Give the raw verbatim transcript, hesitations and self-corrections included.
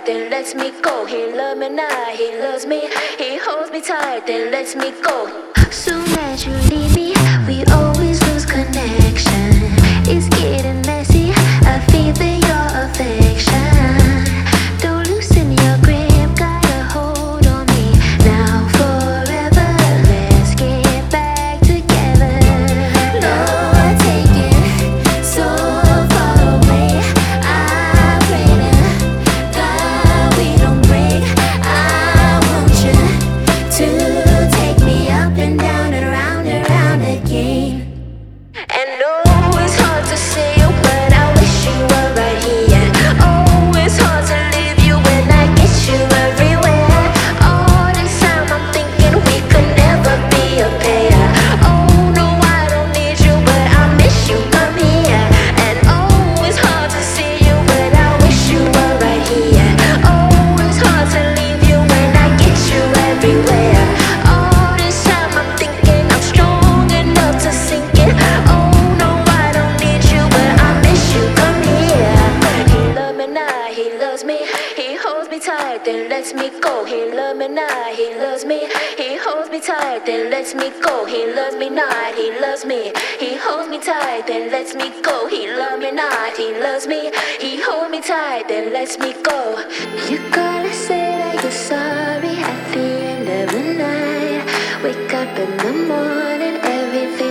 then lets me go. He loves me not, he loves me. He holds me tight, then lets me go. Soon as you leave me, we always lose connection. It's getting messy, I feel for your affection. Don't loosen your grip, got a hold on me. Now forever, let's get back together. Lord, take it so far away. I pray to God we don't break. I want you to take me up and down and round and round again. And oh, it's hard to say you, but I wish you were right here. Oh, it's hard to leave you when I get you everywhere. All this time I'm thinking we could never be a pair. Oh no, I don't need you, but I miss you, come here. And oh, it's hard to see you, but I wish you were right here. Oh, it's hard to leave you when I get you everywhere. All this time I'm thinking I'm strong enough to sink it. Oh no, I don't need you, but I miss you, come here. He loves me not, he loves me. He holds me tight, then lets me go. He loves me not, he loves me. He holds me tight, then lets me go. He loves me not, he loves me. He holds me tight, then lets me go. He loves me not, he loves me. He holds me tight, then lets me go. You gotta say that you're sorry at the end of the night. Wake up in the morning, everything